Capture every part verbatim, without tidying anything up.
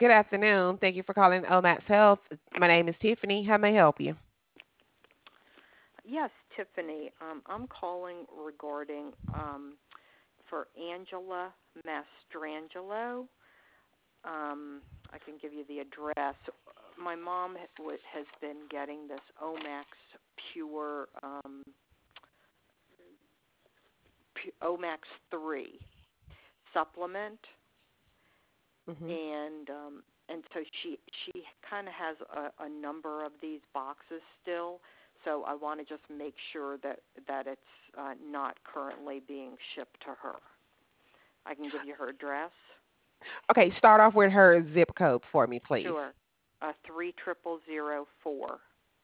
Good afternoon. Thank you for calling Omax Health. My name is Tiffany. How may I help you? Yes, Tiffany. Um, I'm calling regarding um, for Angela Mastrangelo. Um, I can give you the address. My mom ha- wa- has been getting this Omax Pure um, Pu- Omax three supplement, Hmm. and um, and so she she kind of has a, a number of these boxes still. So I want to just make sure that that it's uh, not currently being shipped to her. I can give you her address. Okay, start off with her zip code for me, please. Sure. Uh, three triple zero four.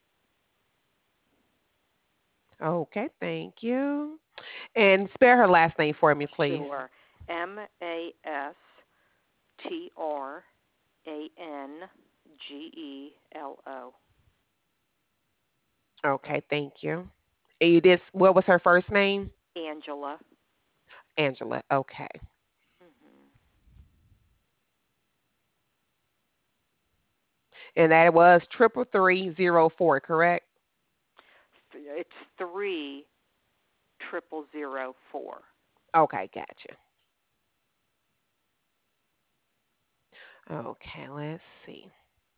Okay, thank you. And spell her last name for me, please. Sure. M A S T R A N G E L O. Okay, thank you. And you did, what was her first name? Angela. Angela. Okay. hmm And that was triple three zero four, correct? It's three triple zero four. Okay, gotcha. Okay, let's see.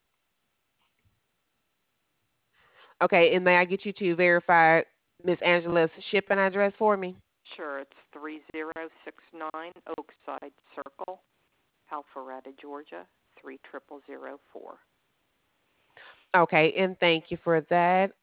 Okay, and may I get you to verify Miss Angela's shipping address for me? Sure. It's three zero six nine Oakside Circle, Alpharetta, Georgia. Three triple zero four. Okay, and thank you for that.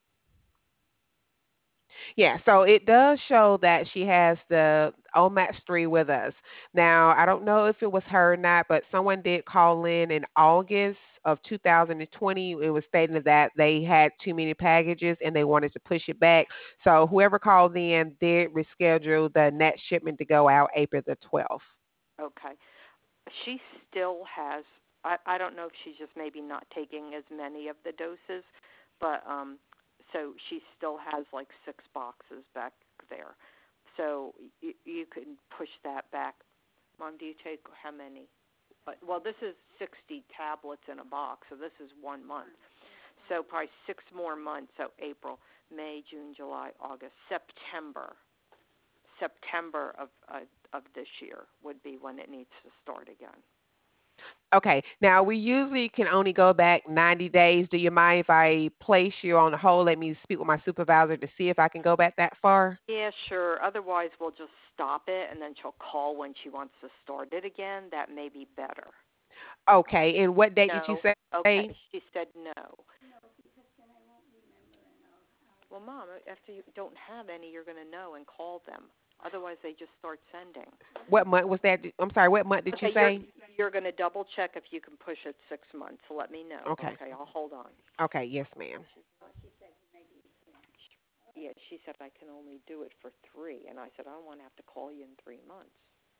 Yeah, so it does show that she has the Omax three with us. Now, I don't know if it was her or not, but someone did call in in August of two thousand twenty. It was stating that they had too many packages and they wanted to push it back. So whoever called in did reschedule the next shipment to go out April the twelfth. Okay. She still has. I, I don't know if she's just maybe not taking as many of the doses, but um, so she still has like six boxes back there. So you, you can push that back. Mom, do you take how many? But, well, this is sixty tablets in a box, so this is one month. So probably six more months. So April, May, June, July, August, September. September of uh, of this year would be when it needs to start again. Okay, now we usually can only go back ninety days. Do you mind if I place you on hold? Let me speak with my supervisor to see if I can go back that far. Yeah, sure. Otherwise, we'll just stop it, and then she'll call when she wants to start it again. That may be better. Okay, and what date did you No. say? Okay. She said no. Well, Mom, after you don't have any, you're going to know and call them. Otherwise, they just start sending. What month was that? I'm sorry, what month did you Okay, you're say? you're going to double check if you can push it six months. So let me know. Okay. Okay, I'll hold on. Okay, yes, ma'am. Yeah, she said I can only do it for three, and I said I don't want to have to call you in three months.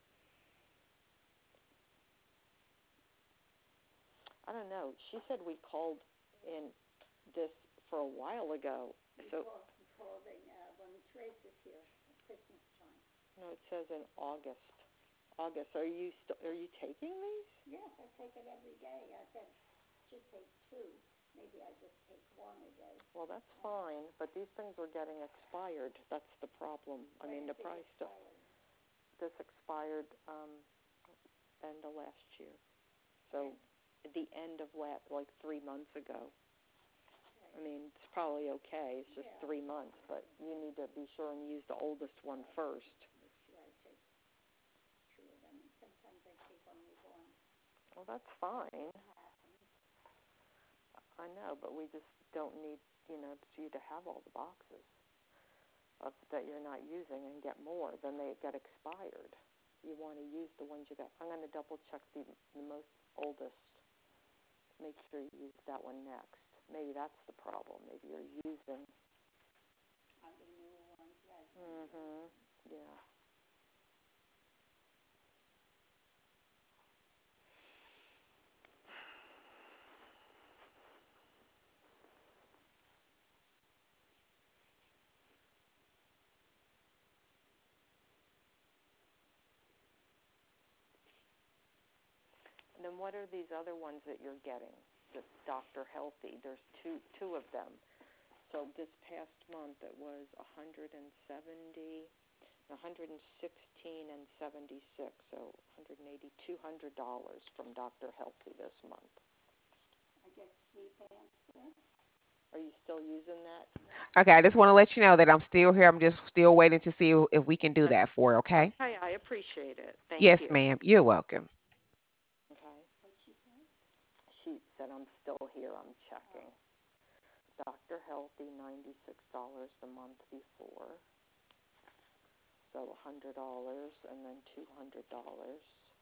I don't know. She said we called in this for a while ago. So no, it says in August. August. Are you st- are you taking these? Well, that's fine, but these things are getting expired. That's the problem. I mean, the price. Stuff. This expired um, end of last year. So, at the end of last, like three months ago. I mean, it's probably okay. It's just three months, but you need to be sure and use the oldest one first. Well, that's fine. I know, but we just don't need, you know, you to have all the boxes of that you're not using and get more. Then they get expired. You want to use the ones you got. I'm going to double check the the most oldest. Make sure you use that one next. Maybe that's the problem. Maybe you're using. Mhm. Yeah. then what are these other ones that you're getting? The Doctor Healthy. There's two two of them. So this past month it was one hundred seventy, one hundred sixteen and seventy-six. So one hundred eighty, two hundred dollars from Doctor Healthy this month. I get sleep answer. Are you still using that? Okay, I just want to let you know that I'm still here. I'm just still waiting to see if we can do that for, her, okay? Okay, I appreciate it. Thank Yes, you. ma'am. You're welcome. Okay. She said I'm still here. I'm checking. Doctor Healthy, ninety-six dollars the month before. So one hundred dollars and then two hundred dollars.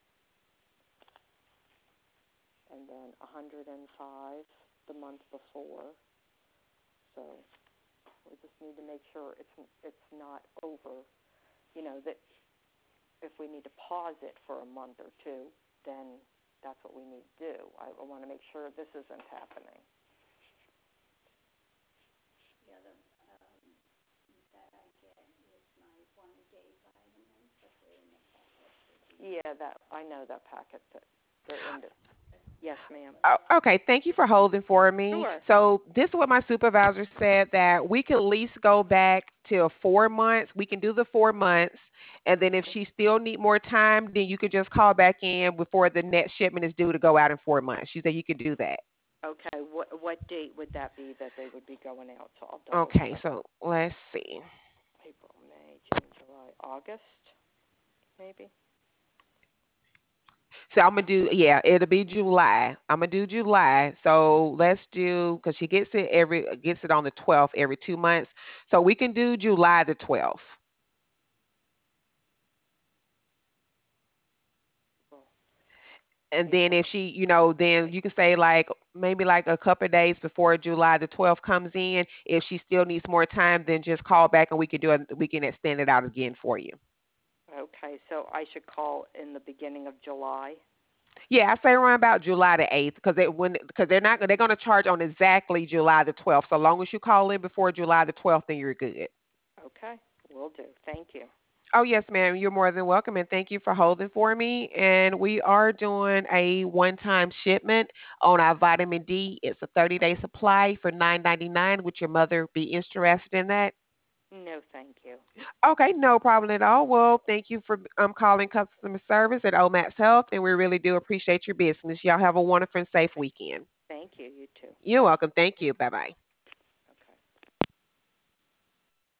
And then one hundred five the month before. So we just need to make sure it's it's not over. You know, that if we need to pause it for a month or two, then that's what we need to do. I, I want to make sure this isn't happening. The other um, that I get is my one-day vitamins, but they're in the packet. Yeah, that I know that packet that they're in. The, yes, ma'am. Oh, okay, thank you for holding for me. Sure. So this is what my supervisor said that we could at least go back to four months. We can do the four months, and then if she still need more time, then you could just call back in before the next shipment is due to go out in four months. She said you could do that. Okay. What what date would that be that they would be going out? So I'll double Okay, check. so let's see. April, May, June, July, August, maybe. So I'm gonna do, yeah, it'll be July. I'm gonna do July. So let's do, because she gets it every gets it on the twelfth every two months. So we can do July the twelfth. April, And then April. if she, you know, then you can say like maybe like a couple of days before July the twelfth comes in. If she still needs more time, then just call back and we can do it. We can extend it out again for you. Okay, so I should call in the beginning of July. Yeah, I say around about July the eighth because they when because they're not they're gonna charge on exactly July the twelfth. So long as you call in before July the twelfth, then you're good. Okay, will do. Thank you. Oh, yes, ma'am. You're more than welcome. And thank you for holding for me. And we are doing a one time shipment on our vitamin D. It's a thirty day supply for nine ninety-nine. Would your mother be interested in that? No, thank you. Okay, no problem at all. Well, thank you for um, calling customer service at Omax Health. And we really do appreciate your business. Y'all have a wonderful and safe weekend. Thank you. You too. You're welcome. Thank you. Bye bye.